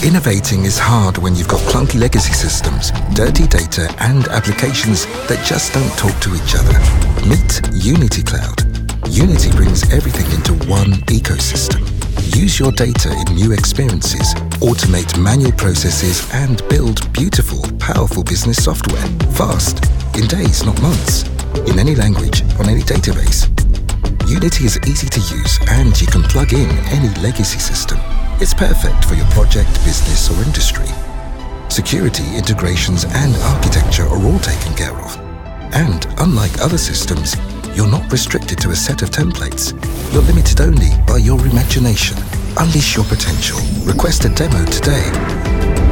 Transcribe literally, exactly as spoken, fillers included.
Innovating is hard when you've got clunky legacy systems, dirty data, and applications that just don't talk to each other. Meet Unity Cloud. Unity brings everything into one ecosystem. Use your data in new experiences, automate manual processes, and build beautiful, powerful business software. Fast, in days, not months. In any language, on any database. Unity is easy to use, and you can plug in any legacy system. It's perfect for your project, business, or industry. Security, integrations, and architecture are all taken care of. And unlike other systems, you're not restricted to a set of templates. You're limited only by your imagination. Unleash your potential. Request a demo today.